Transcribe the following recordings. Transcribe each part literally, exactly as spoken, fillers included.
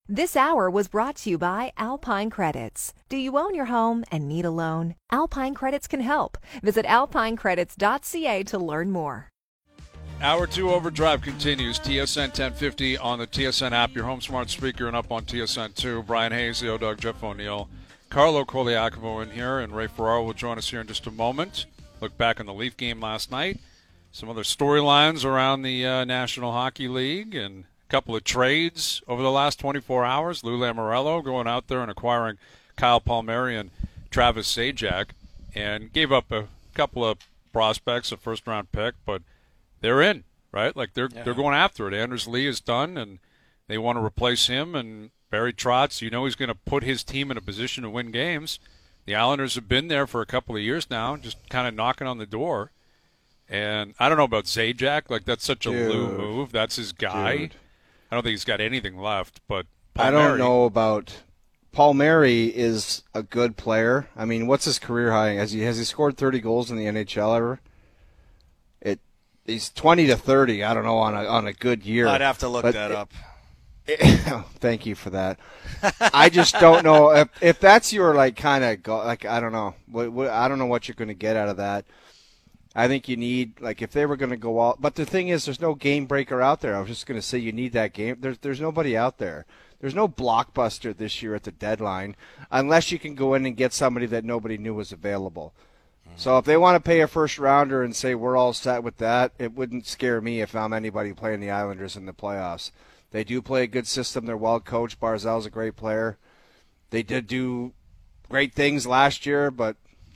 This hour was brought to you by Alpine Credits. Do you own your home and need a loan? Alpine Credits can help. Visit alpine credits dot c a to learn more. Hour two Overdrive continues. T S N ten fifty on the T S N app, your home smart speaker, and up on T S N two. Brian Hayes, the O-Dog, Jeff O'Neill, Carlo Koliakovo in here, and Ray Ferraro will join us here in just a moment. Look back on the Leaf game last night. Some other storylines around the uh, National Hockey League, and a couple of trades over the last twenty-four hours. Lou Lamoriello going out there and acquiring Kyle Palmieri and Travis Zajac, and gave up a couple of prospects, a first-round pick, but they're in, right? Like they're yeah. they're going after it. Anders Lee is done, and they want to replace him. And Barry Trotz, you know, he's going to put his team in a position to win games. The Islanders have been there for a couple of years now, just kind of knocking on the door. And I don't know about Zajac. Like, that's such a Dude. Lou move. That's his guy. Dude. I don't think he's got anything left. But I Palmieri, don't know about Palmieri is a good player. I mean, what's his career high? Has he has he scored thirty goals in the N H L ever? It he's twenty to thirty. I don't know on a on a good year. I'd have to look but that it, up. It, thank you for that. I just don't know if if that's your like kind of go, like I don't know. What, what, I don't know what you're going to get out of that. I think you need, like, if they were going to go out. But the thing is, there's no game breaker out there. I was just going to say you need that game. There's, there's nobody out there. There's no blockbuster this year at the deadline unless you can go in and get somebody that nobody knew was available. Mm-hmm. So if they want to pay a first-rounder and say we're all set with that, it wouldn't scare me if I'm anybody playing the Islanders in the playoffs. They do play a good system. They're well coached. Barzal's a great player. They did do great things last year, but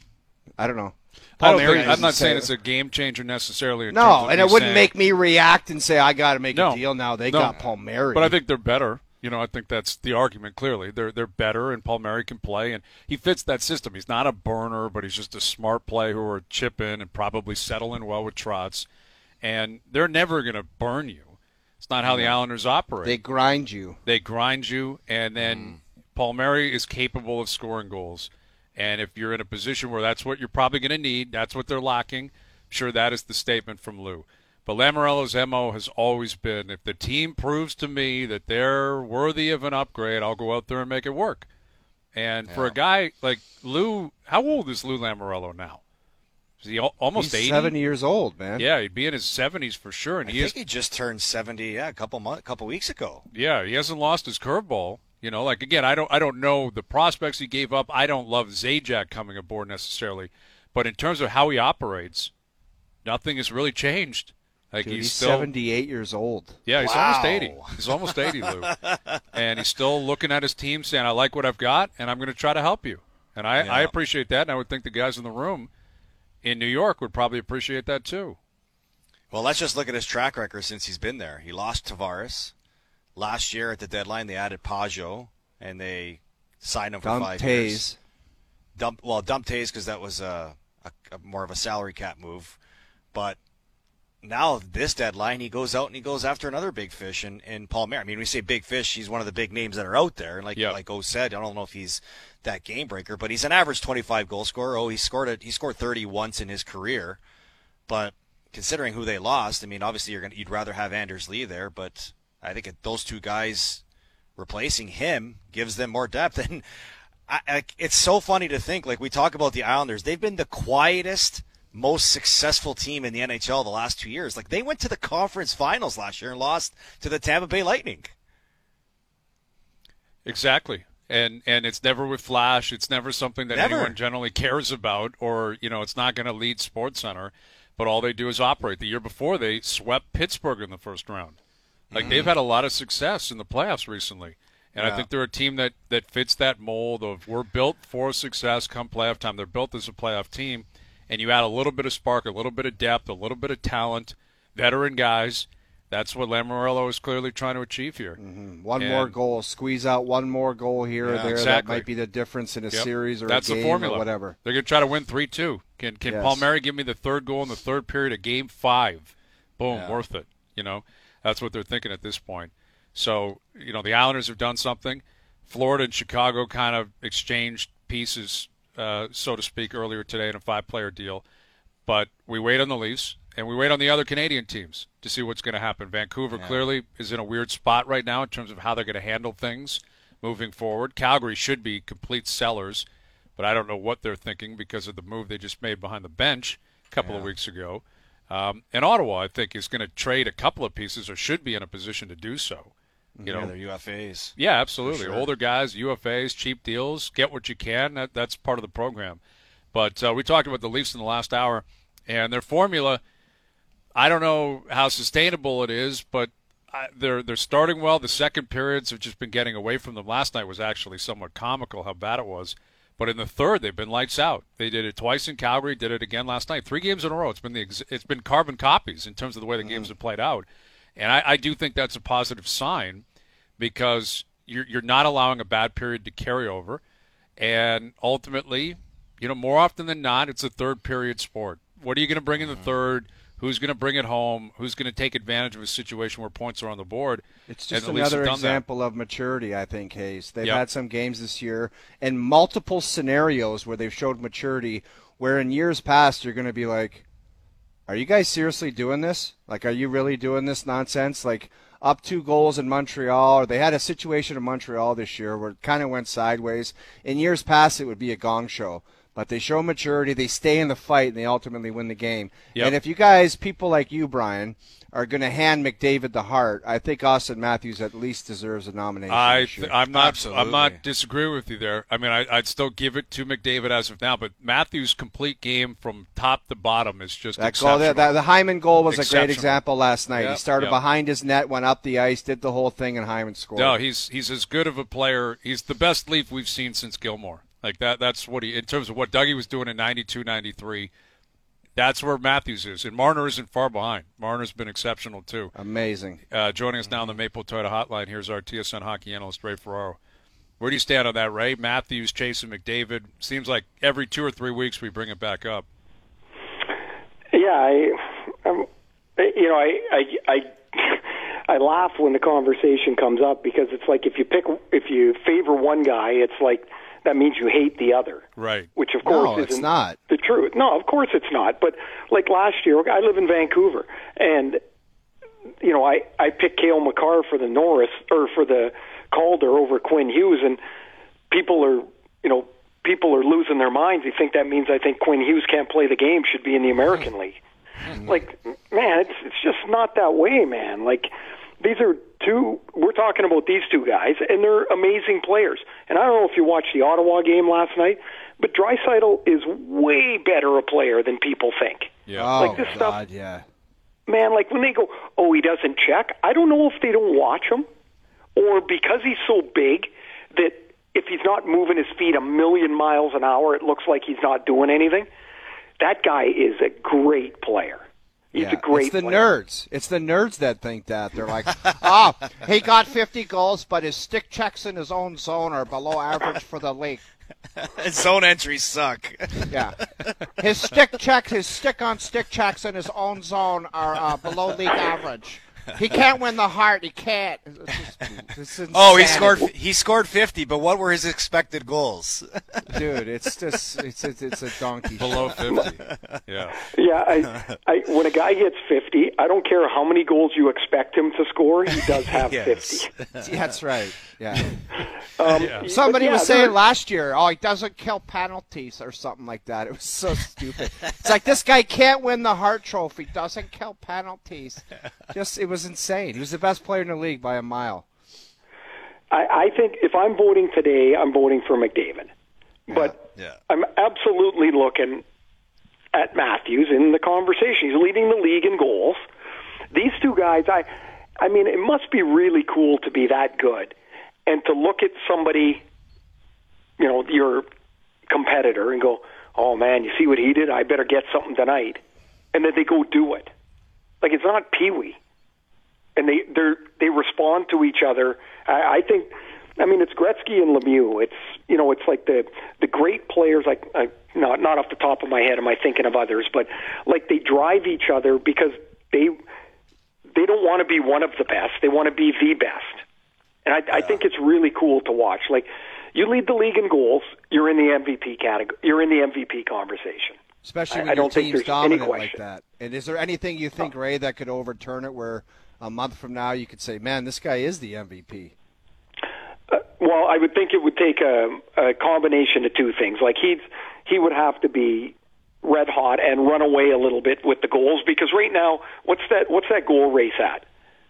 I don't know. I don't think, I'm not saying it's a game changer necessarily. In no, and it wouldn't saying, make me react and say I got to make no, a deal now. They no. got Palmieri, but I think they're better. You know, I think that's the argument. Clearly, they're they're better, and Palmieri can play, and he fits that system. He's not a burner, but he's just a smart player who will chip in and probably settle in well with Trotz. And they're never going to burn you. It's not how the Islanders operate. They grind you. They grind you, and then mm. Palmieri is capable of scoring goals. And if you're in a position where that's what you're probably going to need, that's what they're lacking, sure, that is the statement from Lou. But Lamoriello's M O has always been, if the team proves to me that they're worthy of an upgrade, I'll go out there and make it work. And yeah. for a guy like Lou, how old is Lou Lamoriello now? Is he almost He's eighty? seventy years old, man. Yeah, he'd be in his seventies for sure. And I he think is, he just turned seventy, yeah, a couple months, a couple weeks ago. Yeah, he hasn't lost his curveball. You know, like, again, I don't I don't know the prospects he gave up. I don't love Zajac coming aboard necessarily. But in terms of how he operates, nothing has really changed. Like Dude, he's, he's still seventy-eight years old. Yeah, he's wow. almost eighty. He's almost eighty, Lou. And he's still looking at his team saying, I like what I've got, and I'm going to try to help you. And I, yeah. I appreciate that, and I would think the guys in the room in New York would probably appreciate that too. Well, let's just look at his track record since he's been there. He lost Tavares. Last year at the deadline, they added Pajot, and they signed him for Dump five Taze. years. Dump, well, dump Taze because that was a, a, a more of a salary cap move. But now this deadline, he goes out and he goes after another big fish in, in Palmieri. I mean, we say big fish, he's one of the big names that are out there. And like yep. like O said, I don't know if he's that game breaker, but he's an average twenty-five goal scorer. Oh, he scored a, he scored thirty once in his career. But considering who they lost, I mean, obviously you're gonna you'd rather have Anders Lee there, but I think those two guys replacing him gives them more depth. And I, I, it's so funny to think, like we talk about the Islanders, they've been the quietest, most successful team in the N H L the last two years. Like they went to the conference finals last year and lost to the Tampa Bay Lightning. Exactly. And and it's never with flash. It's never something that never. anyone generally cares about, or, you know, it's not going to lead SportsCenter. But all they do is operate. The year before, they swept Pittsburgh in the first round. Like, mm-hmm. they've had a lot of success in the playoffs recently. And yeah. I think they're a team that, that fits that mold of we're built for success come playoff time. They're built as a playoff team. And you add a little bit of spark, a little bit of depth, a little bit of talent, veteran guys. That's what Lamoriello is clearly trying to achieve here. Mm-hmm. One and, more goal, squeeze out one more goal here yeah, or there. Exactly. That might be the difference in a yep. series or That's a game the formula. or whatever. They're going to try to win three two. Can can yes. Palmieri give me the third goal in the third period of game five? Boom, yeah. worth it. You know, that's what they're thinking at this point. So, you know, the Islanders have done something. Florida and Chicago kind of exchanged pieces, uh, so to speak, earlier today in a five-player deal. But we wait on the Leafs, and we wait on the other Canadian teams to see what's going to happen. Vancouver yeah. clearly is in a weird spot right now in terms of how they're going to handle things moving forward. Calgary should be complete sellers, but I don't know what they're thinking because of the move they just made behind the bench a couple yeah. of weeks ago. Um, and Ottawa, I think, is going to trade a couple of pieces or should be in a position to do so. You yeah, know, they're U F As. Yeah, absolutely. Sure. Older guys, U F As, cheap deals, get what you can. That, that's part of the program. But uh, we talked about the Leafs in the last hour, and their formula, I don't know how sustainable it is, but I, they're they're starting well. The second periods have just been getting away from them. Last night was actually somewhat comical how bad it was. But in the third, they've been lights out. They did it twice in Calgary, did it again last night. Three games in a row. It's been the it's been carbon copies in terms of the way the games have played out. And I, I do think that's a positive sign because you're, you're not allowing a bad period to carry over. And ultimately, you know, more often than not, it's a third period sport. What are you going to bring in the third? Who's going to bring it home? Who's going to take advantage of a situation where points are on the board? It's just another example that. of maturity, I think, Hayes. They've yep. had some games this year and multiple scenarios where they've showed maturity where in years past you're going to be like, are you guys seriously doing this? Like, are you really doing this nonsense? Like, up two goals in Montreal, or they had a situation in Montreal this year where it kind of went sideways. In years past, it would be a gong show. But they show maturity, they stay in the fight, and they ultimately win the game. Yep. And if you guys, people like you, Brian, are going to hand McDavid the Hart, I think Austin Matthews at least deserves a nomination. I this year. Th- I'm not. Absolutely. I'm not disagreeing with you there. I mean, I, I'd still give it to McDavid as of now, but Matthews' complete game from top to bottom is just that exceptional. goal, that, the Hyman goal was a great Exceptional. example last night. Yep. He started Yep. behind his net, went up the ice, did the whole thing, and Hyman scored. No, he's he's as good of a player. He's the best Leaf we've seen since Gilmore. Like that. That's what he. In terms of what Dougie was doing in ninety-two, ninety-three. That's where Matthews is. And Marner isn't far behind. Marner's been exceptional, too. Amazing. Uh, joining us now on the Maple Toyota Hotline, here's our T S N hockey analyst, Ray Ferraro. Where do you stand on that, Ray? Matthews, Chase, and McDavid. Seems like every two or three weeks we bring it back up. Yeah, I, I'm, you know, I, I, I, I laugh when the conversation comes up because it's like if you pick, if you favor one guy, it's like that means you hate the other. Right. Which, of course, no, it's isn't not. the truth. No, of course it's not. But like last year, I live in Vancouver, and you know, I I picked Cale Makar for the Norris or for the Calder over Quinn Hughes, and people are, you know, people are losing their minds. They think that means I think Quinn Hughes can't play the game, should be in the American League. Like, man, it's it's just not that way, man. Like, these are two, we're talking about these two guys, and they're amazing players. And I don't know if you watched the Ottawa game last night, but Draisaitl is way better a player than people think. Yeah. Oh, like this God, stuff, yeah. Man, like when they go, oh, he doesn't check, I don't know if they don't watch him, or because he's so big that if he's not moving his feet a million miles an hour, it looks like he's not doing anything. That guy is a great player. He's yeah. a great It's the player. nerds. It's the nerds that think that. They're like, oh, he got fifty goals, but his stick checks in his own zone are below average for the league. His zone entries suck. Yeah. His stick checks, his stick-on-stick checks in his own zone are uh, below league average. He can't win the Hart. He can't. It's just, it's oh, he scored. He scored fifty, but what were his expected goals? Dude, it's just it's it's, it's a donkey. Below fifty. Yeah. Yeah, I, I, when a guy gets fifty, I don't care how many goals you expect him to score, he does have Yes. fifty. That's right. Yeah. Um, Yeah. Somebody but yeah, was saying there- last year, oh, he doesn't kill penalties or something like that. It was so stupid. It's like this guy can't win the Hart Trophy, doesn't kill penalties. Just it was insane. He was the best player in the league by a mile. I, I think if I'm voting today, I'm voting for McDavid. But Yeah. I'm absolutely looking at Matthews in the conversation. He's leading the league in goals. These two guys, I, I mean, it must be really cool to be that good and to look at somebody, you know, your competitor and go, oh, man, you see what he did? I better get something tonight. And then they go do it. Like, it's not peewee. And they they they respond to each other. I, I think, I mean, it's Gretzky and Lemieux. It's, you know, it's like the the great players, like, uh, not, not off the top of my head am I thinking of others, but like they drive each other because they they don't want to be one of the best. They want to be the best. And I, yeah. I think it's really cool to watch. Like, you lead the league in goals, you're in the M V P category. You're in the M V P conversation. Especially when I, I your don't think team's there's dominant any like question. that. And is there anything you think, Ray, that could overturn it where a month from now you could say, man, this guy is the M V P? Uh, well, I would think it would take a, a combination of two things. Like he'd, he would have to be red hot and run away a little bit with the goals, because right now, what's that? What's that goal race at?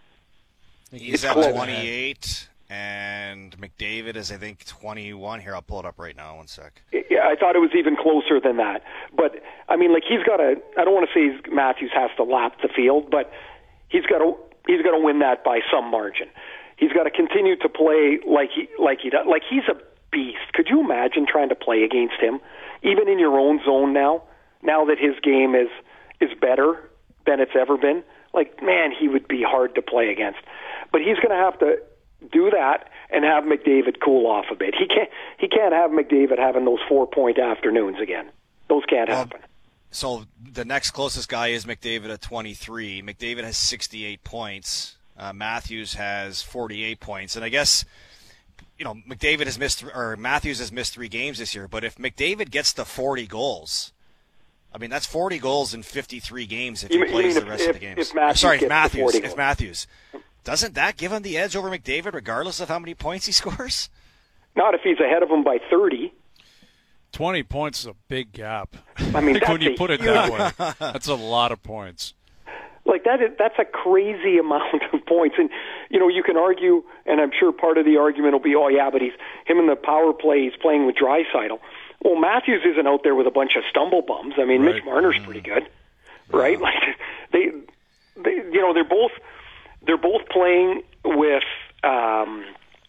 He's at twenty-eight, and McDavid is, I think, twenty-one. Here, I'll pull it up right now. One sec. Yeah, I thought it was even closer than that. But I mean, like he's got to. I don't want to say Matthews has to lap the field, but he's got to. He's got to win that by some margin. He's got to continue to play like he like he does. Like he's a beast. Could you imagine trying to play against him, even in your own zone now? Now that his game is is better than it's ever been, like, man, he would be hard to play against. But he's going to have to do that and have McDavid cool off a bit. He can't he can't have McDavid having those four point afternoons again. Those can't well, happen. So the next closest guy is McDavid at twenty-three. McDavid has sixty-eight points. Uh, Matthews has forty-eight points, and I guess, you know, McDavid has missed, or Matthews has missed three games this year. But if McDavid gets to forty goals, I mean, that's forty goals in fifty-three games if he You plays mean the if- rest if- of the games. if Matthews Sorry, if gets to Matthews. forty If goals. Matthews. Doesn't that give him the edge over McDavid regardless of how many points he scores? Not if he's ahead of him by thirty. twenty points is a big gap. I mean, Like, when that's you a put it that way, that's a lot of points. Like that is that's a crazy amount of points, and you know you can argue, and I'm sure part of the argument will be, oh yeah, but he's him in the power play, he's playing with Draisaitl. Well, Matthews isn't out there with a bunch of stumble bums. I mean, Right. Mitch Marner's pretty good, right? Like they, they, you know, they're both they're both playing with um,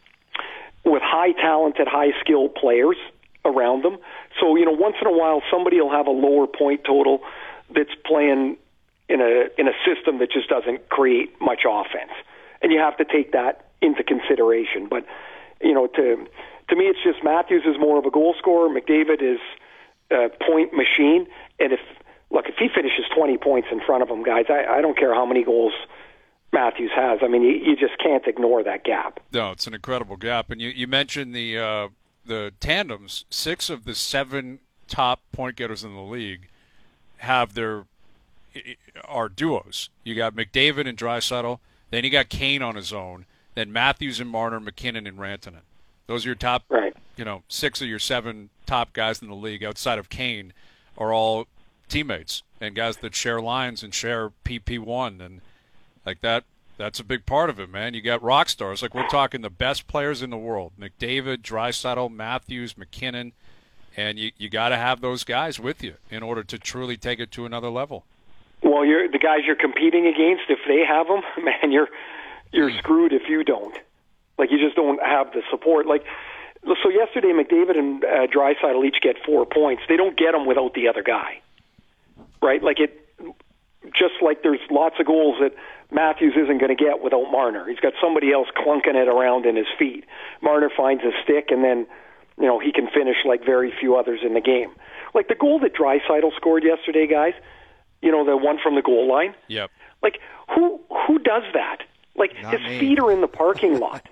with high talented, high skilled players around them. So you know, once in a while, somebody will have a lower point total that's playing in a in a system that just doesn't create much offense, and you have to take that into consideration. But you know, to to me, it's just Matthews is more of a goal scorer. McDavid is a point machine, and if look if he finishes twenty points in front of him, guys, I, I don't care how many goals Matthews has. I mean, you, you just can't ignore that gap. No, it's an incredible gap. And you, you mentioned the uh, the tandems. Six of the seven top point getters in the league have their are duos. You got McDavid and Draisaitl, then you got Kane on his own, then Matthews and Marner, McKinnon and Rantanen. Those are your top, Right. you know, six of your seven top guys in the league outside of Kane are all teammates and guys that share lines and share P P one, and like that. That's a big part of it, man. You got rock stars. Like we're talking the best players in the world: McDavid, Draisaitl, Matthews, McKinnon, and you you got to have those guys with you in order to truly take it to another level. Well, you're the guys you're competing against. If they have them, man, you're you're screwed if you don't. Like you just don't have the support. Like so, yesterday McDavid and uh, Draisaitl each get four points. They don't get them without the other guy, right? Like it, just like there's lots of goals that Matthews isn't going to get without Marner. He's got somebody else clunking it around in his feet. Marner finds his stick, and then you know he can finish like very few others in the game. Like the goal that Draisaitl scored yesterday, guys. You know, the one from the goal line? Yep. Like, who who does that? Like, Not his me. feet are in the parking lot.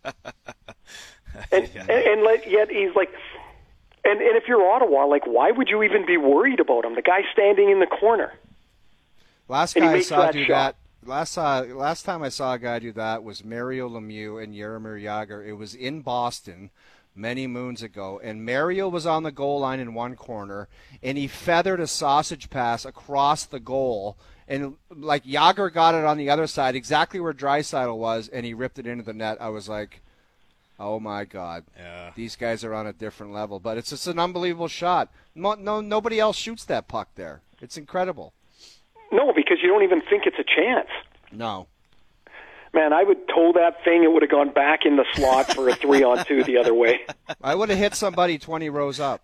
and, and, and let, yet he's like, and, and if you're Ottawa, like, why would you even be worried about him? The guy's standing in the corner. Last And he guy I makes saw that do shot. that. Last saw last time I saw a guy do that was Mario Lemieux and Jaromir Jagr. It was in Boston many moons ago, and Mario was on the goal line in one corner, and he feathered a sausage pass across the goal, and like Jagr got it on the other side, exactly where Draisaitl was, and he ripped it into the net. I was like, oh my God, Yeah. these guys are on a different level. But it's just an unbelievable shot. No, no, nobody else shoots that puck there. It's incredible. No, because you don't even think it's a chance. No. Man, I would toe that thing. It would have gone back in the slot for a three-on-two the other way. I would have hit somebody twenty rows up.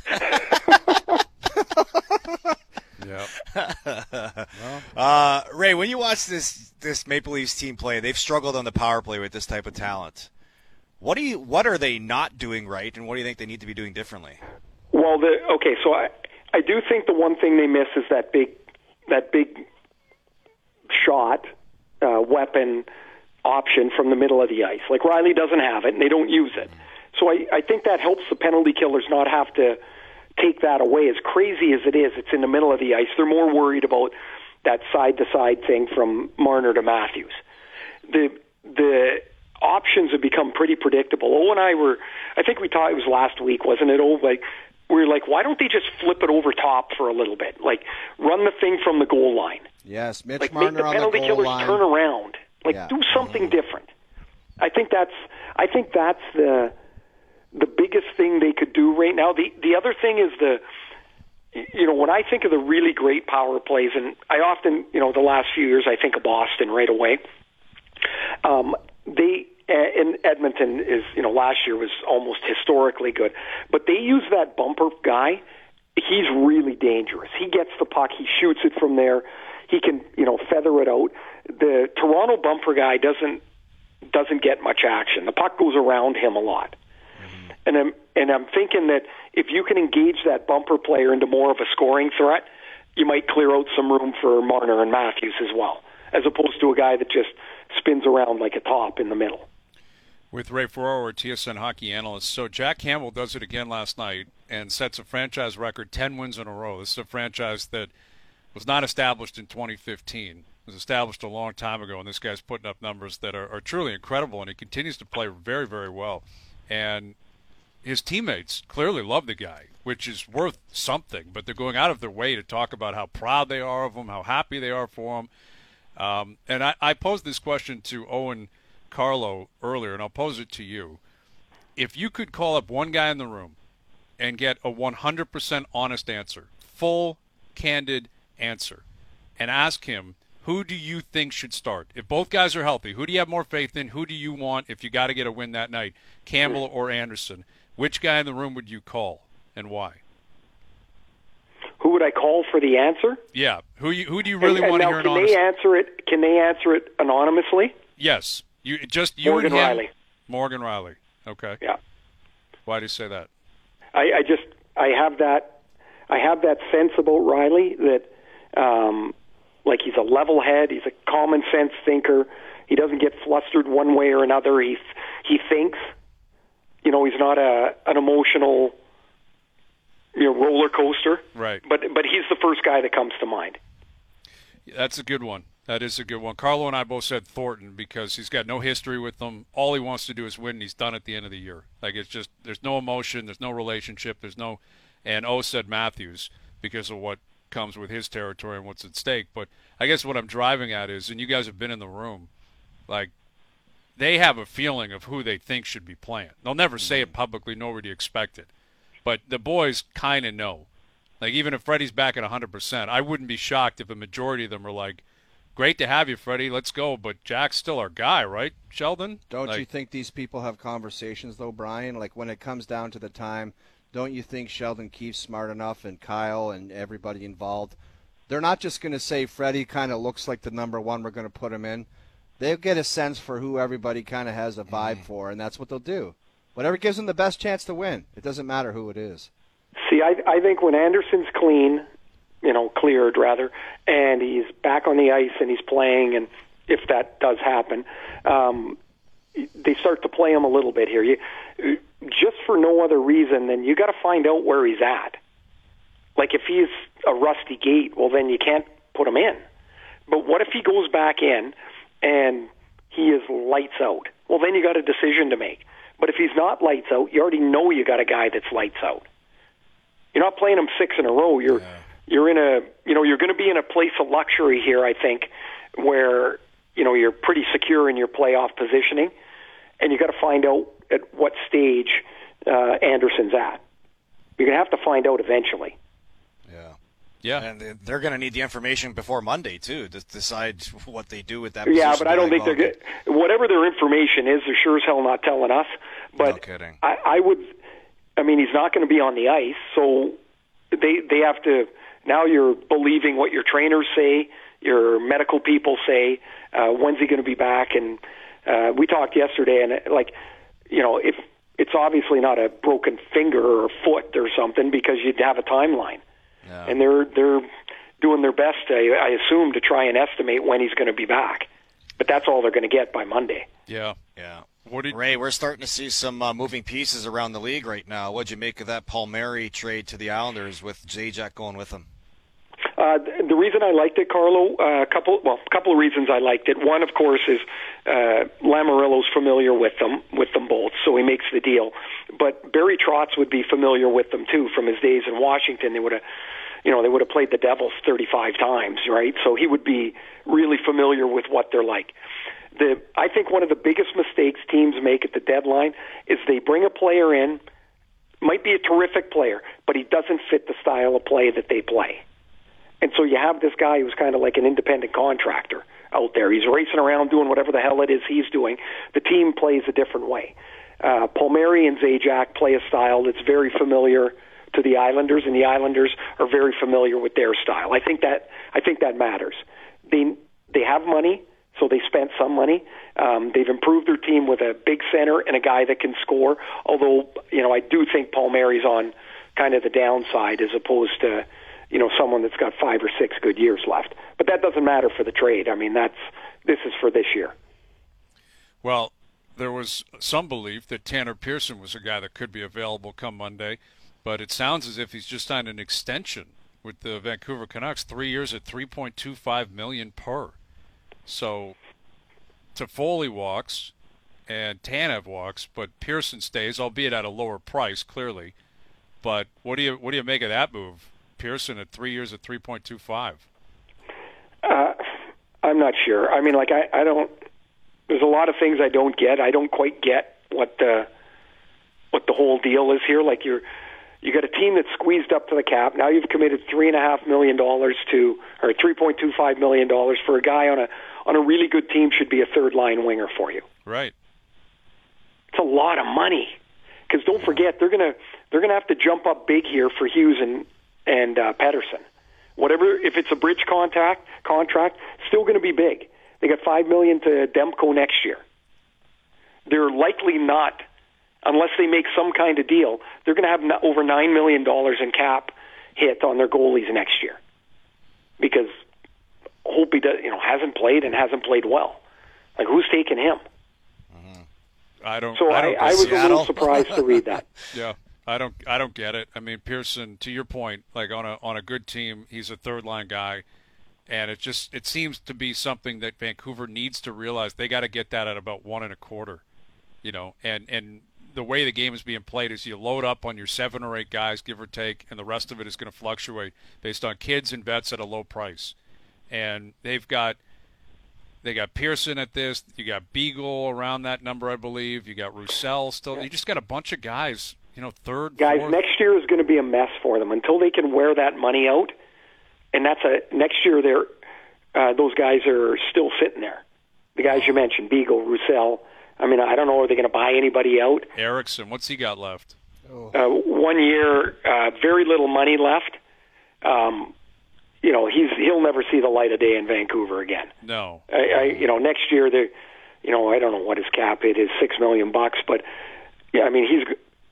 Yep. Uh, Ray, when you watch this this Maple Leafs team play, they've struggled on the power play with this type of talent. What do you what are they not doing right, and what do you think they need to be doing differently? Well, the okay, so I I do think the one thing they miss is that big that big shot uh, weapon option from the middle of the ice. Like Riley doesn't have it, and they don't use it. So I, I think that helps the penalty killers not have to take that away. As crazy as it is, it's in the middle of the ice. They're more worried about that side-to-side thing from Marner to Matthews. The the options have become pretty predictable. Oh and I were, I think we thought it was last week, wasn't it? Oh, like we were like, why don't they just flip it over top for a little bit? Like run the thing from the goal line. Yes, Mitch like Marner make the on penalty the goal killers line. turn around. Like Yeah. do something different. I think that's I think that's the the biggest thing they could do right now. The the other thing is the you know, when I think of the really great power plays, and I often, you know, the last few years I think of Boston right away. Um, they in Edmonton is, you know, last year was almost historically good, but they use that bumper guy. He's really dangerous. He gets the puck, he shoots it from there. He can, you know, feather it out. The Toronto bumper guy doesn't doesn't get much action. The puck goes around him a lot. Mm-hmm. And I'm and I'm thinking that if you can engage that bumper player into more of a scoring threat, you might clear out some room for Marner and Matthews as well, as opposed to a guy that just spins around like a top in the middle. With Ray Ferraro, our T S N hockey analyst. So Jack Campbell does it again last night and sets a franchise record, ten wins in a row. This is a franchise that was not established in twenty fifteen. It was established a long time ago, and this guy's putting up numbers that are, are truly incredible, and he continues to play very, very well. And his teammates clearly love the guy, which is worth something, but they're going out of their way to talk about how proud they are of him, how happy they are for him. Um, and I, I posed this question to Owen Carlo earlier, and I'll pose it to you. If you could call up one guy in the room and get a one hundred percent honest answer, full, candid answer, and ask him, who do you think should start? If both guys are healthy, who do you have more faith in? Who do you want if you got to get a win that night, Campbell or Anderson? Which guy in the room would you call, and why? Who would I call for the answer? Yeah. Who you, who do you really and, want and to hear an can honest? they answer it? Can they answer it anonymously? Yes. You just you Morgan and him. Riley. Morgan Riley. Okay. Yeah. Why do you say that? I, I just I have that I have that sense about Riley that um, like he's a level head. He's a common sense thinker. He doesn't get flustered one way or another. He he thinks. You know, he's not a an emotional, you know, roller coaster. Right. But but he's the first guy that comes to mind. That's a good one. That is a good one. Carlo and I both said Thornton because he's got no history with them. All he wants to do is win, and he's done at the end of the year. Like, it's just, there's no emotion, there's no relationship, there's no, and O said Matthews because of what comes with his territory and what's at stake. But I guess what I'm driving at is, and you guys have been in the room, like, they have a feeling of who they think should be playing. They'll never say it publicly, nor would you expect it. But the boys kind of know. Like, even if Freddie's back at one hundred percent, I wouldn't be shocked if a majority of them are like, great to have you, Freddie, let's go, but Jack's still our guy, right, Sheldon? Don't like, you think these people have conversations, though, Brian? Like, when it comes down to the time, don't you think Sheldon Keefe's smart enough, and Kyle and everybody involved, they're not just going to say Freddie kind of looks like the number one, we're going to put him in. They'll get a sense for who everybody kind of has a vibe mm. for, and that's what they'll do. Whatever gives them the best chance to win. It doesn't matter who it is. See, I, I think when Anderson's clean, you know, cleared rather, and he's back on the ice and he's playing, and if that does happen, um, they start to play him a little bit here. You, just for no other reason than you got to find out where he's at. Like if he's a rusty gate, well then you can't put him in. But what if he goes back in and he is lights out? Well, then you got a decision to make. But if he's not lights out, you already know you got a guy that's lights out. You're not playing him six in a row. You're yeah. you're in a you know you're going to be in a place of luxury here, I think, where you know you're pretty secure in your playoff positioning, and you got to find out at what stage uh, Anderson's at. You're going to have to find out eventually. Yeah. Yeah, and they're going to need the information before Monday too to decide what they do with that. Yeah, but I don't think they're good. Whatever their information is, they're sure as hell not telling us. But no kidding. I, I would. I mean, he's not going to be on the ice, so they they have to. Now you're believing what your trainers say, your medical people say. Uh, when's he going to be back? And uh, we talked yesterday, and like, you know, if it's obviously not a broken finger or a foot or something, because you'd have a timeline. Yeah. And they're they're doing their best, I, I assume, to try and estimate when he's going to be back. But that's all they're going to get by Monday. Yeah, yeah. What did Ray, we're starting to see some uh, moving pieces around the league right now. What'd you make of that Palmieri trade to the Islanders with Zajac going with him? Uh, the reason I liked it, Carlo, a uh, couple well, a couple of reasons I liked it. One, of course, is uh, Lamoriello's familiar with them, with them both, so he makes the deal. But Barry Trotz would be familiar with them too from his days in Washington. They would have, you know, they would have played the Devils thirty-five times, right? So he would be really familiar with what they're like. The I think one of the biggest mistakes teams make at the deadline is they bring a player in, might be a terrific player, but he doesn't fit the style of play that they play. And so you have this guy who's kind of like an independent contractor out there. He's racing around doing whatever the hell it is he's doing. The team plays a different way. Uh, Palmieri and Zajac play a style that's very familiar to the Islanders, and the Islanders are very familiar with their style. I think that I think that matters. They they have money, so they spent some money. Um, they've improved their team with a big center and a guy that can score. Although, you know, I do think Palmieri's on kind of the downside as opposed to, you know, someone that's got five or six good years left. But that doesn't matter for the trade. I mean, that's this is for this year. Well, there was some belief that Tanner Pearson was a guy that could be available come Monday, but it sounds as if he's just signed an extension with the Vancouver Canucks, three years at three point two five million dollars per. So Toffoli walks and Tanev walks, but Pearson stays, albeit at a lower price, clearly. But what do you what do you make of that move? Pearson at three years at three point two five. Uh, I'm not sure. I mean, like I, I don't. There's a lot of things I don't get. I don't quite get what the what the whole deal is here. Like you're you got a team that's squeezed up to the cap. Now you've committed three and a half million dollars to, or three point two five million dollars for a guy on a on a really good team should be a third line winger for you. Right. It's a lot of money. Because don't forget, they're gonna they're gonna have to jump up big here for Hughes and and uh, Pettersson. Whatever, if it's a bridge contract, contract, still going to be big. They got five million to Demko next year. They're likely not, unless they make some kind of deal, they're going to have no, over nine million dollars in cap hit on their goalies next year because Holtby does, you know, hasn't played and hasn't played well. Like, who's taking him? Mm-hmm. I don't. So I, I, don't I was Seattle. a little surprised to read that. Yeah. I don't I don't get it. I mean, Pearson, to your point, like on a on a good team, he's a third line guy, and it just it seems to be something that Vancouver needs to realize they got to get that at about one and a quarter, you know. And and the way the game is being played is you load up on your seven or eight guys, give or take, and the rest of it is going to fluctuate based on kids and vets at a low price. And they've got they got Pearson at this, you got Beagle around that number, I believe. You got Roussel still. You just got a bunch of guys. You know, third, Guys, fourth. next year is going to be a mess for them until they can wear that money out. And that's a next year. They're uh, those guys are still sitting there. The guys you mentioned, Beagle, Roussel. I mean, I don't know. Are they going to buy anybody out? Erickson, what's he got left? Uh, one year, uh, very little money left. Um, you know, he's he'll never see the light of day in Vancouver again. No. I, I you know, next year they, you know, I don't know what his cap hit is, six million bucks, but yeah, I mean he's.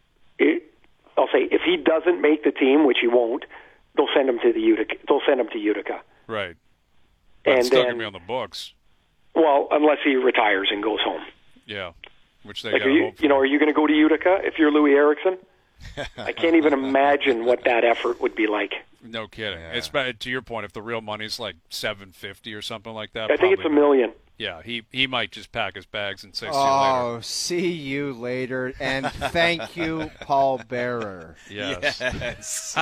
It, I'll say if he doesn't make the team, which he won't, they'll send him to the Utica. They'll send him to Utica. Right. But And it's still then- gonna be on the books. Well, unless he retires and goes home. Yeah. Which they Like, got are you, you know, are you going to go to Utica if you're Louis Erickson? I can't even imagine what that effort would be like. No kidding. Yeah. It's ba- to your point. If the real money's like seven fifty or something like that, I think it's a probably not. million. Yeah, he he might just pack his bags and say see Oh, see you later, and thank you, Paul Bearer. you later. Yes. Yes.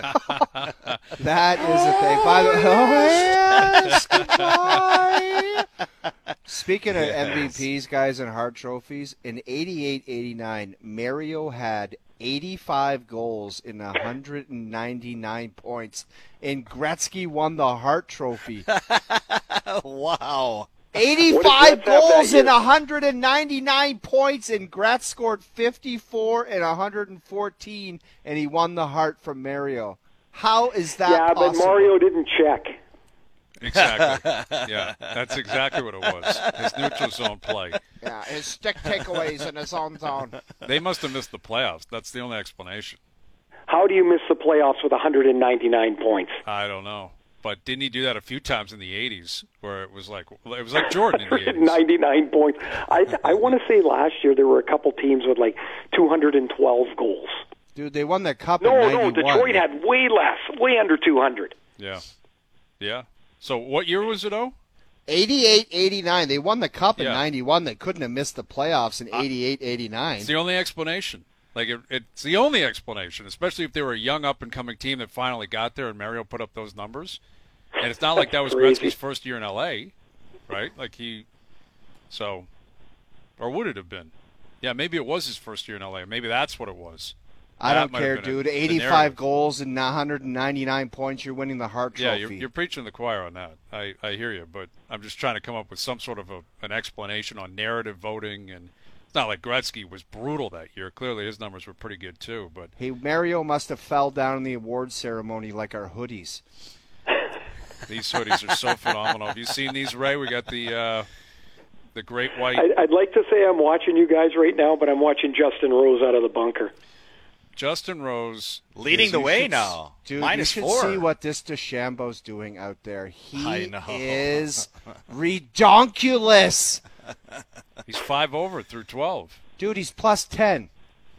That is a thing. By the way, oh, yes, goodbye. Speaking of Yes. M V Ps, guys, and Hart trophies, in eighty-eight eighty-nine, Mario had eighty-five goals in one hundred ninety-nine points, and Gretzky won the Hart Trophy. Wow. eighty-five What did Gretz have that goals and year? one hundred ninety-nine points, and Gretz scored fifty-four and one hundred fourteen, and he won the Hart from Mario. How is that Yeah, possible? but Mario didn't check. Exactly. Yeah, that's exactly what it was. His neutral zone play. Yeah, his stick takeaways in his own zone. They must have missed the playoffs. That's the only explanation. How do you miss the playoffs with one hundred ninety-nine points? I don't know. But didn't he do that a few times in the eighties where it was like it was like Jordan in the eighties? ninety-nine points. I I want to say last year there were a couple teams with like two hundred twelve goals. Dude, they won the cup No, in no, ninety-one. Detroit had way less, way under two hundred. Yeah. Yeah. So what year was it, oh? eighty-eight eighty-nine. They won the cup in Yeah. ninety-one. They couldn't have missed the playoffs in eighty-eight eighty-nine. It's the only explanation. Like it, it's the only explanation, especially if they were a young up-and-coming team that finally got there and Mario put up those numbers. And it's not like that was Crazy. Gretzky's first year in L A, right? Like he, so, or would it have been? Yeah, maybe it was his first year in L A. Maybe that's what it was. I That don't might have care, been dude. it, the eighty-five narrative. goals and one hundred ninety-nine points. You're winning the Hart Trophy. Yeah, you're, you're preaching the choir on that. I, I hear you, but I'm just trying to come up with some sort of a, an explanation on narrative voting. And it's not like Gretzky was brutal that year. Clearly his numbers were pretty good too. But Hey, Mario must have fell down in the awards ceremony like our hoodies. these hoodies are so phenomenal. Have you seen these, Ray? We got the uh, the great white. I, I'd like to say I'm watching you guys right now, but I'm watching Justin Rose out of the bunker. Justin Rose Leading Yes, the you way should- now. Dude, Minus you should four. see what this DeChambeau's doing out there. He I know. is redonkulous. He's five over through twelve. Dude, he's plus ten.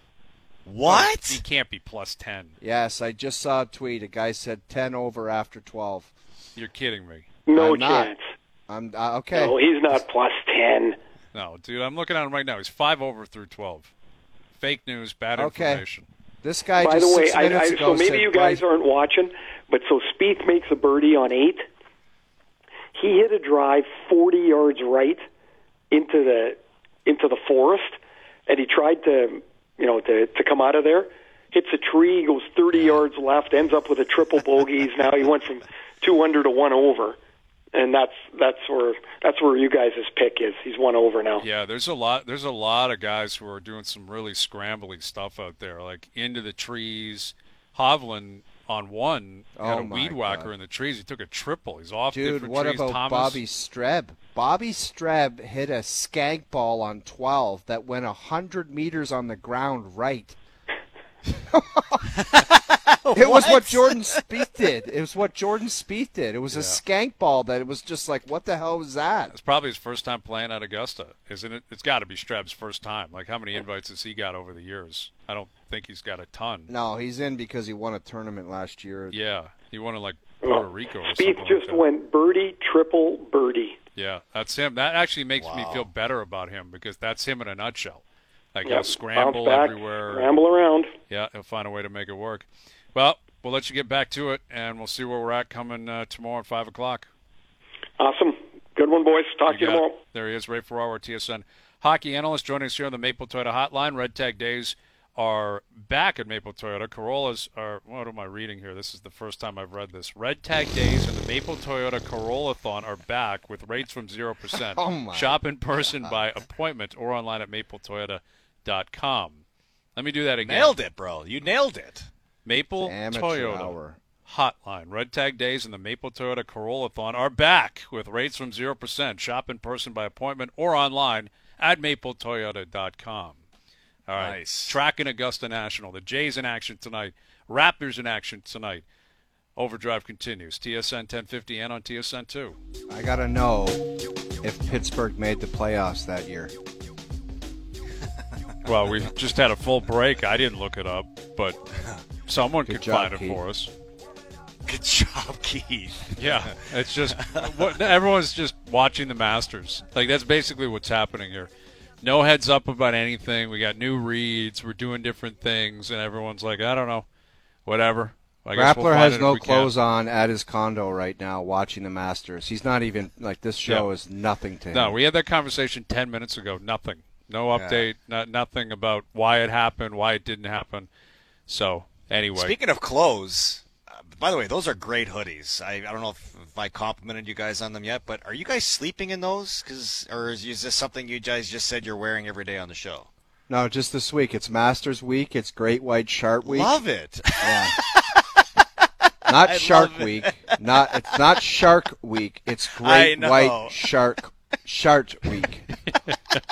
What? He can't be plus ten. Yes, I just saw a tweet. A guy said ten over after twelve. You're kidding me. No I'm not. chance. I'm uh, okay. No, he's not plus ten. No, dude, I'm looking at him right now. He's five over through twelve. Fake news, bad Okay. information. This guy By just the way, six I, minutes I, ago so maybe said, you guys Bryce- aren't watching, but so Spieth makes a birdie on eight. He hit a drive forty yards right into the into the forest, and he tried to you know to to come out of there. Hits a tree, goes thirty yards left, ends up with a triple bogey. He's now he went from two under to one over, and that's that's where that's where you guys' pick is. He's one over now. Yeah, there's a lot. There's a lot of guys who are doing some really scrambly stuff out there, like into the trees. Hovland on one had Oh a my weed whacker God. in the trees. He took a triple. He's off Dude, different what trees. about Thomas, Bobby Streb? Bobby Streb hit a skank ball on twelve that went one hundred meters on the ground right. It was what Jordan Spieth did. It was what Jordan Spieth did. It was a skank ball that it was just like, what the hell was that? It's probably his first time playing at Augusta, isn't it? It's got to be Streb's first time. Like, how many invites has he got over the years? I don't think he's got a ton. No, he's in because he won a tournament last year. Yeah, he won in like Puerto Rico or something Spieth like just that. went birdie, triple, birdie. Yeah, that's him. That actually makes me Wow. feel better about him because that's him in a nutshell. Like Yep. he'll scramble Bounce back, everywhere. scramble around. Yeah, he'll find a way to make it work. Well, we'll let you get back to it, and we'll see where we're at coming uh, tomorrow at five o'clock. Awesome. Good one, boys. Talk to you got it. tomorrow. There he is, Ray Ferraro, our T S N hockey analyst, joining us here on the Maple Toyota Hotline. Red Tag Days are back at Maple Toyota. Corollas are, what am I reading here? This is the first time I've read this. Red Tag Days and the Maple Toyota Corolla-thon are back with rates from zero percent. Oh, my Shop in person by appointment or online at maple toyota dot com. Let me do that again. Nailed it, bro. You nailed it. Maple Amateur Toyota hour. Hotline. Red Tag Days and the Maple Toyota Corolla-thon are back with rates from zero percent. Shop in person by appointment or online at maple toyota dot com. All right. Nice. Tracking Augusta National. The Jays in action tonight. Raptors in action tonight. Overdrive continues. T S N ten fifty and on T S N two. I got to know if Pittsburgh made the playoffs that year. Well, we just had a full break. I didn't look it up, but someone Good could job, find it Keith. for us. Good job, Keith. Yeah, it's just what, everyone's just watching the Masters. Like that's basically what's happening here. No heads up about anything. We got new reads. We're doing different things, and everyone's like, I don't know, whatever. I guess Grappler we'll find has it if no we can. clothes on at his condo right now watching the Masters. He's not even, like, this show Yeah. is nothing to him. No, we had that conversation ten minutes ago. Nothing. No update. Not, nothing about why it happened, why it didn't happen. So, anyway. Speaking of clothes, uh, by the way, those are great hoodies. I, I don't know if, if I complimented you guys on them yet, but are you guys sleeping in those? Cause, or is, is this something you guys just said you're wearing every day on the show? No, just this week. It's Masters week. It's Great White Shark week. Love it. Yeah. Not I Shark love it. Week. Not it's not Shark Week. It's I Great know. White Shark Shark Week.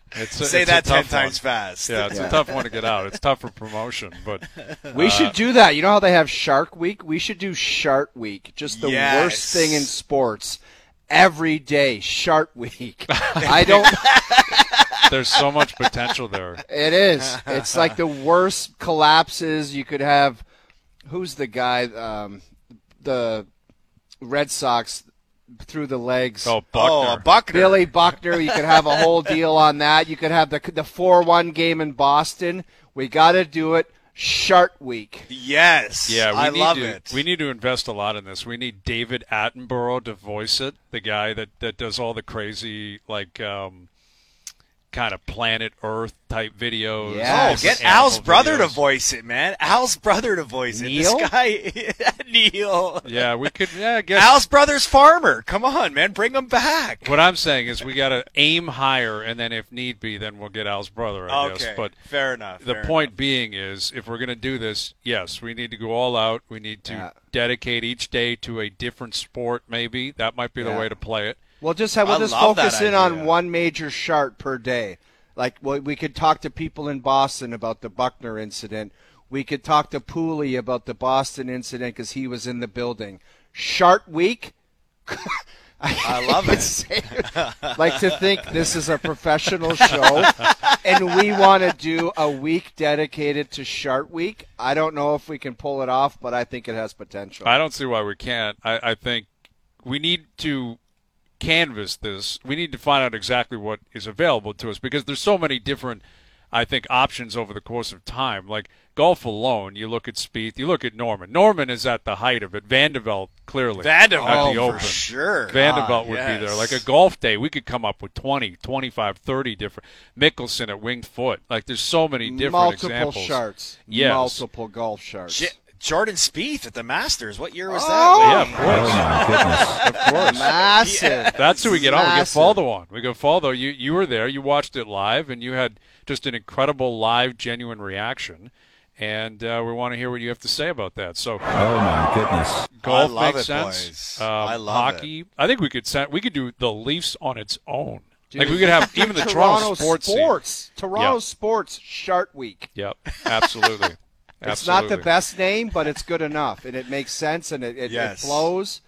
It's a, Say it's that a tough ten times one. fast. Yeah, it's Yeah. a tough one to get out. It's tough for promotion, but We uh, should do that. You know how they have Shark Week? We should do Shark Week. Just the Yes. worst thing in sports. Every day, Shark Week. I don't. there's so much potential there. It is. It's like the worst collapses. You could have. Who's the guy? Um, the Red Sox through the legs. Oh, Oh, Buckner. a Buckner. Billy Buckner. You could have a whole deal on that. You could have the the four one game in Boston. We got to do it. Shark Week. Yes. Yeah, we I need love to, it. We need to invest a lot in this. We need David Attenborough to voice it, the guy that, that does all the crazy, like, um, kind of planet Earth type videos. Yeah. Oh, and get animal Al's brother to videos. voice it, man. Al's brother to voice Neil? it. This guy, Neil. Yeah, we could, yeah, I guess. Al's brother's farmer. Come on, man. Bring him back. What I'm saying is we got to aim higher, and then if need be, then we'll get Al's brother, I Okay. guess. But fair enough. the fair point enough. being is, if we're going to do this, yes, we need to go all out. We need to Yeah. dedicate each day to a different sport, maybe. That might be the Yeah. way to play it. We'll just have, we'll I just love that focus in on idea. one major shark per day. Like we we could talk to people in Boston about the Buckner incident. We could talk to Pooley about the Boston incident because he was in the building. Shark Week. I love it. Say- like to think this is a professional show and we want to do a week dedicated to Shark Week. I don't know if we can pull it off, but I think it has potential. I don't see why we can't. I, I think we need to canvas this. We need to find out exactly what is available to us because there's so many different, I think, options over the course of time. Like golf alone, you look at Spieth, you look at Norman. Norman is at the height of it. Vanderbilt, clearly. Vanderbilt, at the oh, Open. for sure. Vanderbilt Ah, would be there. yes. Like a golf day, we could come up with twenty, twenty-five, thirty different. Mickelson at Winged Foot. Like there's so many different Multiple examples. sharks. Yes. Multiple golf sharks. J- Jordan Spieth at the Masters. What year was Oh! Yeah, that? of course. Of course. Massive. That's who we get on. We get Massive. Faldo on. We go Faldo. You you were there. You watched it live, and you had just an incredible live, genuine reaction. And uh, we want to hear what you have to say about that. So, Oh my goodness. golf I love makes it, sense. boys. Um, I love hockey. I think we could send, we could do the Leafs on its own. Dude, like we could have even the Toronto, sports. Scene. sports. Toronto Yeah. Sports Shark Week. Yep, absolutely. It's Absolutely. not the best name, but it's good enough, and it makes sense, and it, it, Yes. it flows.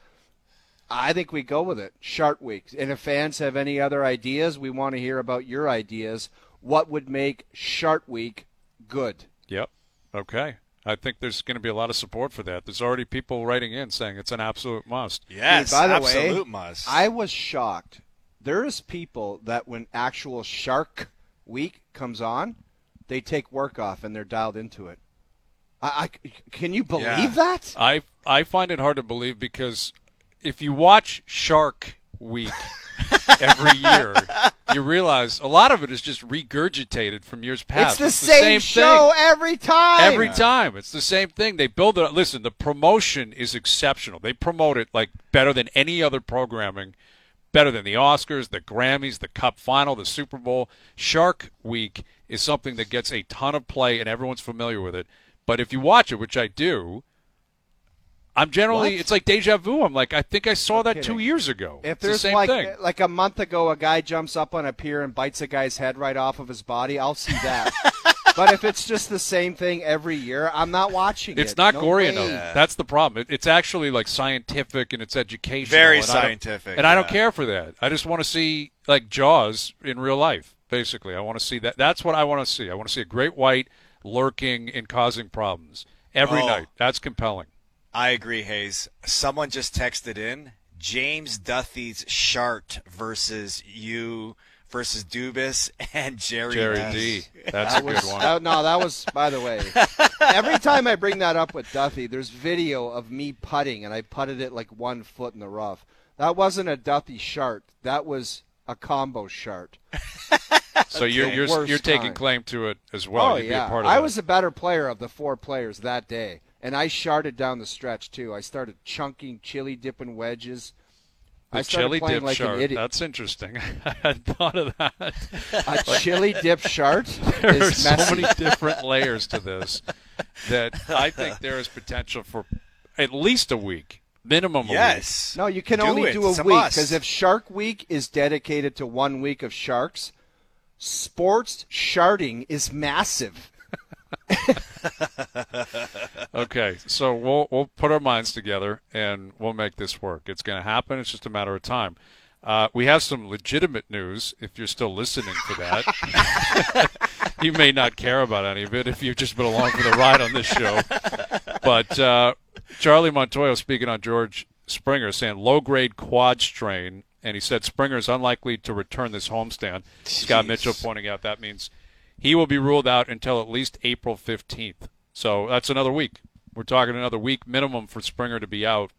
I think we go with it. Shark Week. And if fans have any other ideas, we want to hear about your ideas. What would make Shark Week good? Yep. Okay. I think there's going to be a lot of support for that. There's already people writing in saying it's an absolute must. Yes, Dude, by the absolute way, must. I was shocked. There is people that when actual Shark Week comes on, they take work off and they're dialed into it. I, I can you believe Yeah. that? I I find it hard to believe because if you watch Shark Week every year, you realize a lot of it is just regurgitated from years past. It's the same, show thing. every time. Every time. It's the same thing. They build it. Listen, the promotion is exceptional. They promote it like better than any other programming, better than the Oscars, the Grammys, the Cup Final, the Super Bowl. Shark Week is something that gets a ton of play and everyone's familiar with it. But if you watch it, which I do, I'm generally, What? it's like deja vu. I'm like, I think I saw No that kidding. two years ago. If it's the there's same like thing. like a month ago, a guy jumps up on a pier and bites a guy's head right off of his body, I'll see that. But if it's just the same thing every year, I'm not watching It's it. not No gory way. enough. That's the problem. It, it's actually like scientific and it's educational. Very and I don't- scientific, and I don't yeah. care for that. I just want to see like Jaws in real life. Basically, I want to see that. That's what I want to see. I want to see a great white lurking and causing problems every Oh. night. That's compelling. I agree, Hayes. Someone just texted in James Duthie's Shart versus you versus Dubas and Jerry, Jerry Ness. D. That's That a was, good one. that- no, that was, by the way, every time I bring that up with Duthie, there's video of me putting, and I putted it like one foot in the rough. That wasn't a Duthie Shart. That was a combo Shart. So you're the you're worst you're taking time. claim to it as well. oh, You'd be yeah. a part of I that. was a better player of the four players that day, and I sharted down the stretch, too. I started chunking, chili dipping wedges. the I started chili playing dip like an chart. idiot. That's interesting. I hadn't thought of that. A chili dip Shart There are is so messy. many different layers to this that I think there is potential for at least a week, minimum a week. Yes. No, you can Do only it. do a It's a week must. because if Shark Week is dedicated to one week of sharks, sports sharding is massive. Okay, so we'll we'll put our minds together and we'll make this work. It's going to happen. It's just a matter of time. Uh, we have some legitimate news. If you're still listening to that, you may not care about any of it if you've just been along for the ride on this show. But uh, Charlie Montoyo speaking on George Springer, saying low-grade quad strain, and he said Springer is unlikely to return this homestand. Jeez. Scott Mitchell pointing out that means he will be ruled out until at least April fifteenth. So that's another week. We're talking another week minimum for Springer to be out.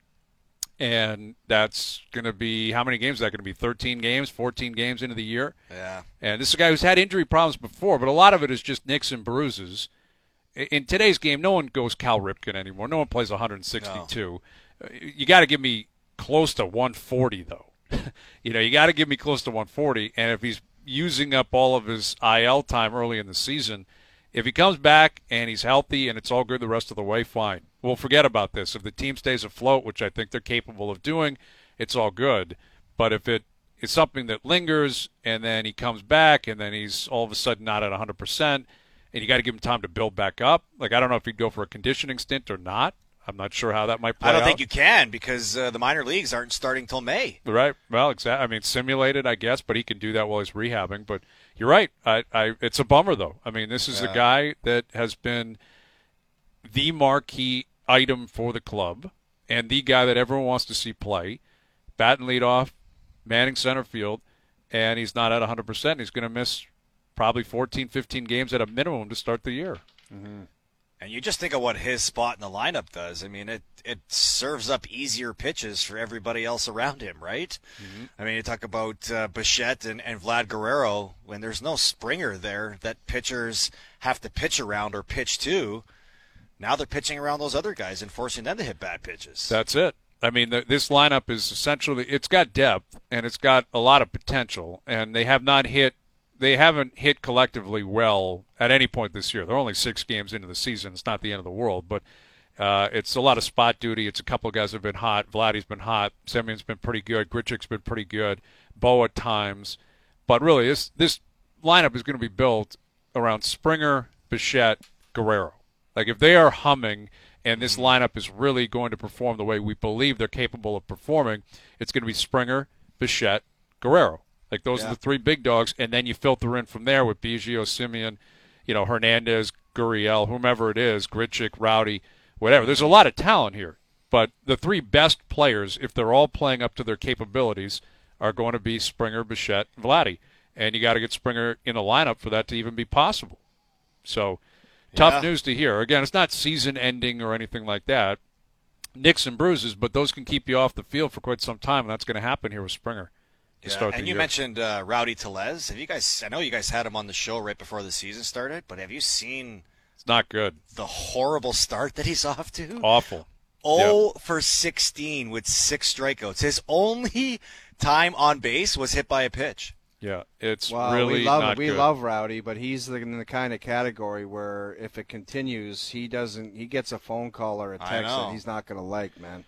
And that's going to be, how many games is that going to be? thirteen games, fourteen games into the year? Yeah. And this is a guy who's had injury problems before, but a lot of it is just nicks and bruises. In today's game, no one goes Cal Ripken anymore. No one plays one sixty-two. No. You got to give me close to one forty, though. You know, you got to give me close to one forty. And if he's using up all of his I L time early in the season, if he comes back and he's healthy and it's all good the rest of the way, fine. We'll forget about this. If the team stays afloat, which I think they're capable of doing, it's all good. But if it is something that lingers and then he comes back and then he's all of a sudden not at one hundred percent and you got to give him time to build back up, like I don't know if he'd go for a conditioning stint or not. I'm not sure how that might play out. I don't out. think you can because uh, the minor leagues aren't starting till May. Right. Well, exactly. I mean, simulated, I guess, but he can do that while he's rehabbing. But you're right. I, I, it's a bummer, though. I mean, this is yeah. a guy that has been the marquee item for the club and the guy that everyone wants to see play. Bat and lead off, manning center field, and he's not at one hundred percent. He's going to miss probably fourteen, fifteen games at a minimum to start the year. Mm-hmm. And you just think of what his spot in the lineup does. I mean, it, it serves up easier pitches for everybody else around him, right? Mm-hmm. I mean, you talk about uh, Bichette and, and Vlad Guerrero. When there's no Springer there that pitchers have to pitch around or pitch to, now they're pitching around those other guys and forcing them to hit bad pitches. That's it. I mean, the, this lineup is essentially, it's got depth and it's got a lot of potential, and they have not hit They haven't hit collectively well at any point this year. They're only six games into the season. It's not the end of the world, but uh, it's a lot of spot duty. It's a couple of guys have been hot. Vladdy's been hot. Semyon's been pretty good. Grichuk's been pretty good. Bo at times. But really, this this lineup is going to be built around Springer, Bichette, Guerrero. Like, if they are humming and this lineup is really going to perform the way we believe they're capable of performing, it's going to be Springer, Bichette, Guerrero. Like, those yeah. are the three big dogs, and then you filter in from there with Biggio, Semyon, you know, Hernandez, Gurriel, whomever it is, Grichuk, Rowdy, whatever. There's a lot of talent here, but the three best players, if they're all playing up to their capabilities, are going to be Springer, Bichette, and Vladdy. And you got to get Springer in the lineup for that to even be possible. So, tough yeah. news to hear. Again, it's not season-ending or anything like that. Nicks and bruises, but those can keep you off the field for quite some time, and that's going to happen here with Springer. Yeah, and you year. mentioned uh, Rowdy Tellez. Have you guys? I know you guys had him on the show right before the season started, but have you seen? It's not good. The horrible start that he's off to. Awful. Oh yep. for sixteen with six strikeouts. His only time on base was hit by a pitch. Yeah, it's well, really we love, not we good. love Rowdy, but he's the, in the kind of category where if it continues, he doesn't. He gets a phone call or a text that he's not going to like, man.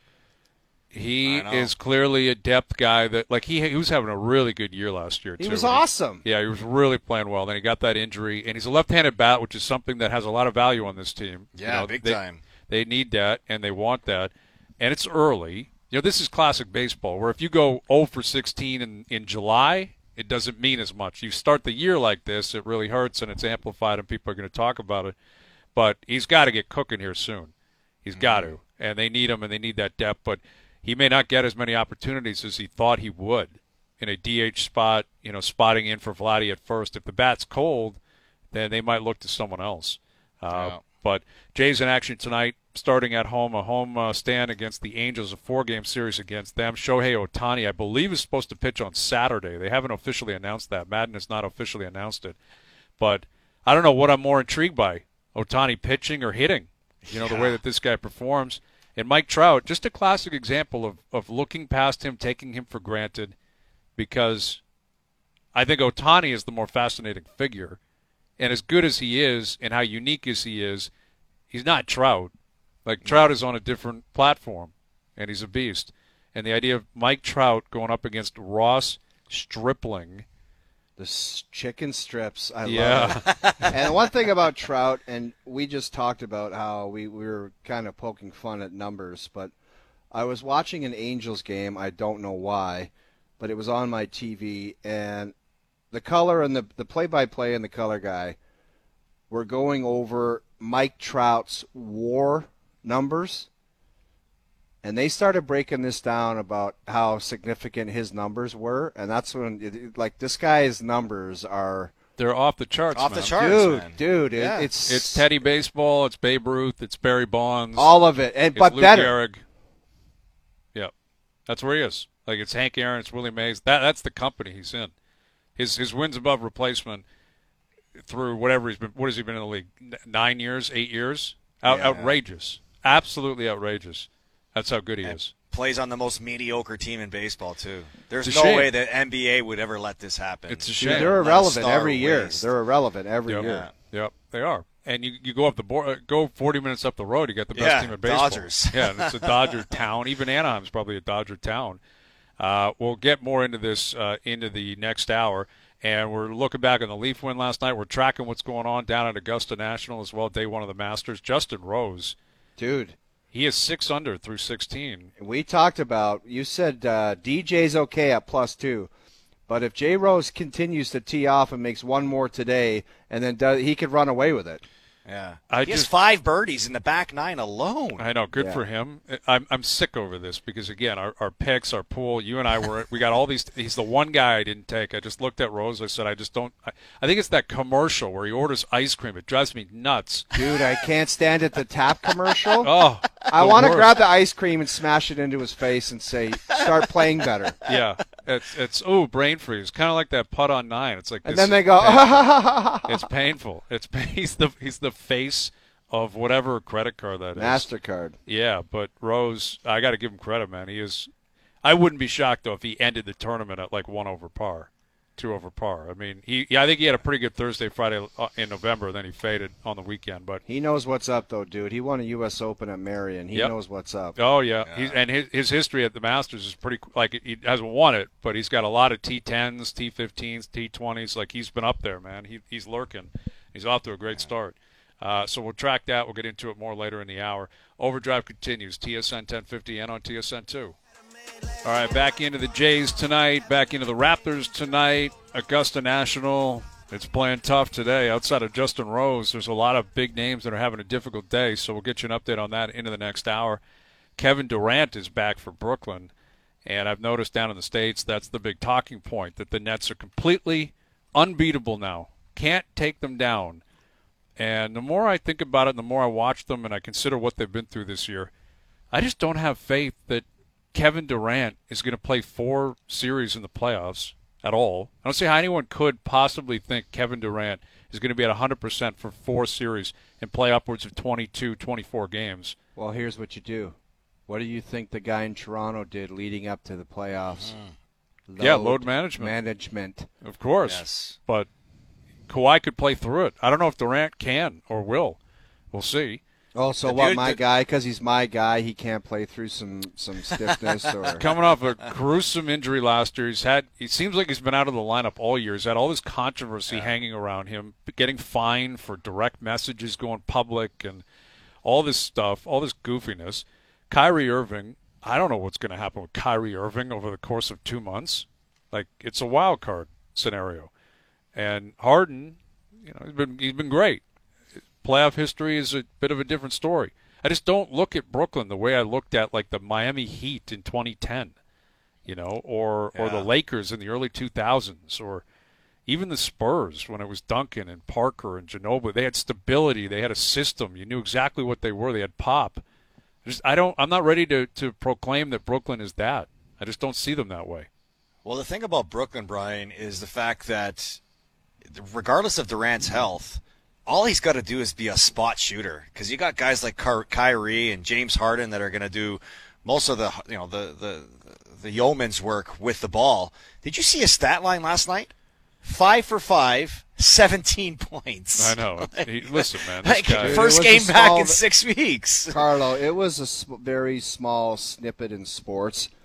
He is clearly a depth guy that, like, he, he was having a really good year last year, too. He was awesome. He, yeah, he was really playing well. Then he got that injury, and he's a left-handed bat, which is something that has a lot of value on this team. Yeah, you know, big they, time. They need that, and they want that. And it's early. You know, this is classic baseball, where if you go oh for sixteen in, in July, it doesn't mean as much. You start the year like this, it really hurts, and it's amplified, and people are going to talk about it. But he's got to get cooking here soon. He's mm-hmm. got to. And they need him, and they need that depth. But he may not get as many opportunities as he thought he would in a D H spot, you know, spotting in for Vladdy at first. If the bat's cold, then they might look to someone else. Uh, yeah. But Jays in action tonight, starting at home, a home uh, stand against the Angels, a four-game series against them. Shohei Ohtani, I believe, is supposed to pitch on Saturday. They haven't officially announced that. Madden has not officially announced it. But I don't know what I'm more intrigued by, Ohtani pitching or hitting, you know, yeah. the way that this guy performs. And Mike Trout, just a classic example of, of looking past him, taking him for granted, because I think Ohtani is the more fascinating figure. And as good as he is and how unique as he is, he's not Trout. Like, Trout is on a different platform, and he's a beast. And the idea of Mike Trout going up against Ross Stripling, The s- chicken strips, I Yeah. love it. And one thing about Trout, and we just talked about how we, we were kind of poking fun at numbers, but I was watching an Angels game. I don't know why, but it was on my T V, and the color and the, the play-by-play and the color guy were going over Mike Trout's WAR numbers, and they started breaking this down about how significant his numbers were, and that's when, it, like, this guy's numbers are They're off the charts, Off man. the charts, dude, man. dude. it- Yeah. it's It's Teddy Baseball, it's Babe Ruth, it's Barry Bonds, all of it, and it's but Lou better. Gehrig. Yep, that's where he is. Like, it's Hank Aaron, it's Willie Mays. That that's the company he's in. His his wins above replacement through whatever he's been. What has he been in the league? N- Nine years, eight years? Out, Yeah. outrageous, absolutely outrageous. That's how good he And is. plays on the most mediocre team in baseball too. There's It's a no shame. way that N B A would ever let this happen. It's a Dude, shame. they're Not a irrelevant star every year. waste. They're irrelevant every Yep. year. Yep, they are. And you you go up the board, uh, go forty minutes up the road, you get the best Yeah, team in baseball. Dodgers. Yeah, and it's a Dodger town. Even Anaheim's probably a Dodger town. Uh, we'll get more into this uh, into the next hour. And we're looking back on the Leaf win last night. We're tracking what's going on down at Augusta National as well, day one of the Masters. Justin Rose, Dude, he is six under through sixteen. we talked about, you said uh, D J's okay at plus two, but if J. Rose continues to tee off and makes one more today, and then does, he could run away with it. Yeah, I he has just- five birdies in the back nine alone. I know, good Yeah. for him. I'm I'm sick over this because again, our, our picks, our pool, you and I were we got all these. He's the one guy I didn't take. I just looked at Rose. I said I just don't. I, I think it's that commercial where he orders ice cream. It drives me nuts. Dude, I can't stand it. The tap commercial. Oh, I the want to worst. grab the ice cream and smash it into his face and say, start playing better. Yeah, it's it's oh brain freeze, kind of like that putt on nine. It's like And this then they is go, painful. It's painful. It's he's the he's the face of whatever credit card that is. MasterCard. Yeah, but Rose, I got to give him credit, man. He is. I wouldn't be shocked though if he ended the tournament at like one over par, two over par. I mean, he. Yeah, I think he had a pretty good Thursday, Friday uh, in November. Then he faded on the weekend. But He knows what's up, though, dude. He won a U S Open at Marion. He Yep. knows what's up. oh yeah, He's, and his his history at the Masters is pretty. Like he hasn't won it, but he's got a lot of T tens, T fifteens, T twenties. Like he's been up there, man. He he's lurking. He's off to a great start. Uh, so we'll track that. We'll get into it more later in the hour. Overdrive continues. T S N ten fifty and on T S N two. All right, back into the Jays tonight. Back into the Raptors tonight. Augusta National. It's playing tough today. Outside of Justin Rose, there's a lot of big names that are having a difficult day. So we'll get you an update on that into the next hour. Kevin Durant is back for Brooklyn. And I've noticed down in the States that's the big talking point, that the Nets are completely unbeatable now. Can't take them down. And the more I think about it, the more I watch them and I consider what they've been through this year, I just don't have faith that Kevin Durant is going to play four series in the playoffs at all. I don't see how anyone could possibly think Kevin Durant is going to be at one hundred percent for four series and play upwards of twenty-two, twenty-four games. Well, here's what you do. What do you think the guy in Toronto did leading up to the playoffs? Mm. Yeah, load management. Management. Of course. Yes. But Kawhi could play through it. I don't know if Durant can or will. We'll see. Oh, so The what, dude my that- guy, because he's my guy, he can't play through some, some stiffness? or Coming off a gruesome injury last year, he's had. It seems like he's been out of the lineup all year. He's had all this controversy hanging around him, getting fined for direct messages going public, and all this stuff, all this goofiness. Kyrie Irving, I don't know what's going to happen with Kyrie Irving over the course of two months. Like, it's a wild card scenario. And Harden, you know, he's been he's been great. Playoff history is a bit of a different story. I just don't look at Brooklyn the way I looked at like the Miami Heat in twenty ten, you know, or or the Yeah. Lakers in the early two thousands, or even the Spurs when it was Duncan and Parker and Ginobili. They had stability. They had a system. You knew exactly what they were. They had pop. Just I don't. I'm not ready to to proclaim that Brooklyn is that. I just don't see them that way. Well, the thing about Brooklyn, Brian, is the fact that regardless of Durant's health, all he's got to do is be a spot shooter, because you got guys like Ky- Kyrie and James Harden that are going to do most of the you know the, the the yeoman's work with the ball. Did you see his stat line last night? Five for five, seventeen points. I know. He, listen, man. This Like, guy, Dude, first it was a game back small- in six weeks. Carlo, it was a sm- very small snippet in sports,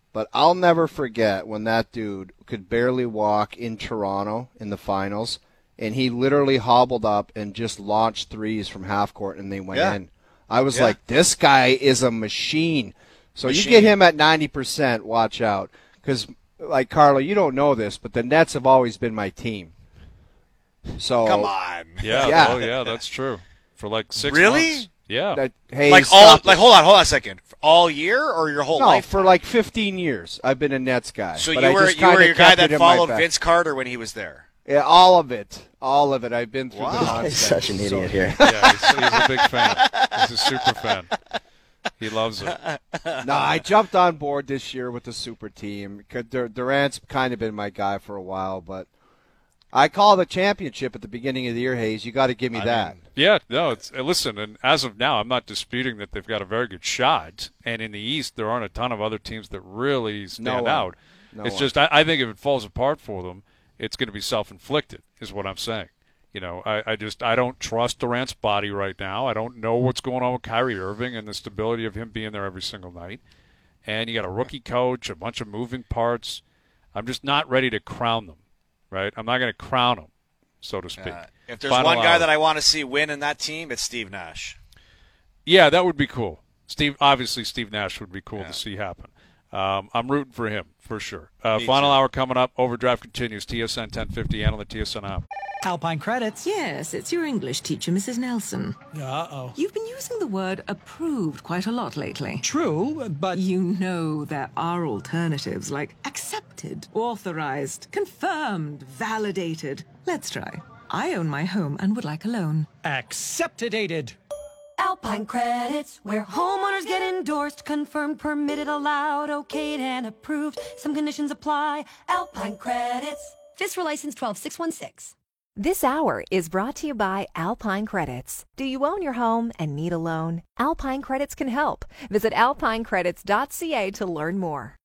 but I'll never forget when that dude could barely walk in Toronto in the finals, and he literally hobbled up and just launched threes from half court, and they went Yeah. in. I was Yeah. like, this guy is a machine. So Machine. you get him at ninety percent, watch out. Because, like, Carlo, you don't know this, but the Nets have always been my team. So Come on. Yeah, Yeah. oh yeah, that's true. For like six Really? months. Yeah. That, hey, Like all, stop like it. hold on, hold on a second. All year or your whole No, life? for like fifteen years, I've been a Nets guy. So but you I were just you were kinda your guy kept it that in my followed back. Vince Carter when he was there. Yeah, all of it. All of it. I've been through Wow. the nonsense. He's such an idiot here. Yeah, he's, he's a big fan. He's a super fan. He loves it. No, I jumped on board this year with the super team. 'Cause Dur- Durant's kind of been my guy for a while, but I call the championship at the beginning of the year, Hayes. You got to give me I that. mean- Yeah, no, it's uh, listen, and as of now, I'm not disputing that they've got a very good shot. And in the East, there aren't a ton of other teams that really stand No one. out. No it's one. just, I, I think if it falls apart for them, it's going to be self-inflicted, is what I'm saying. You know, I, I just I don't trust Durant's body right now. I don't know what's going on with Kyrie Irving and the stability of him being there every single night. And you got a rookie coach, a bunch of moving parts. I'm just not ready to crown them, right? I'm not going to crown them, so to speak. Uh, if there's Final one guy hour. that I want to see win in that team, it's Steve Nash. Yeah, that would be cool. Steve, obviously, Steve Nash would be cool Yeah. to see happen. Um, I'm rooting for him for sure. Uh, Me final too. hour coming up. Overdrive continues. T S N ten fifty and on the T S N app. Alpine Credits. Yes, it's your English teacher, Missus Nelson. Uh-oh. You've been using the word approved quite a lot lately. True, but You know there are alternatives like accepted, authorized, confirmed, validated. Let's try. I own my home and would like a loan. accepted. Alpine Credits, where homeowners get endorsed, confirmed, permitted, allowed, okayed, and approved. Some conditions apply. Alpine Credits. FISRA license twelve six one six. This hour is brought to you by Alpine Credits. Do you own your home and need a loan? Alpine Credits can help. Visit alpine credits dot c a to learn more.